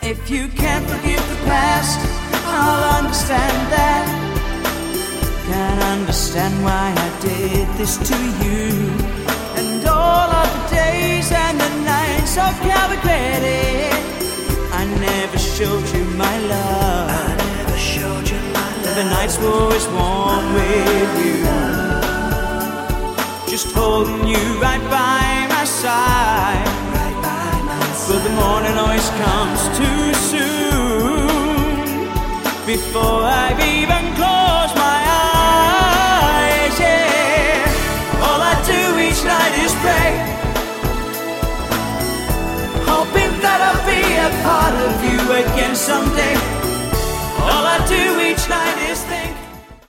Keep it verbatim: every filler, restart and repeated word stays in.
If you can't forgive the past, I'll understand that. Can't understand why I did this to you. And all of the days and the nights of calculated, I never showed you my love. I never showed you my love. The nights were always warm with you, just holding you right by my side. Right by my side. But the morning always comes too soon, before I've even closed my eyes. Yeah, all I do each night is pray, hoping that I'll be a part of you again someday. All I do each night is think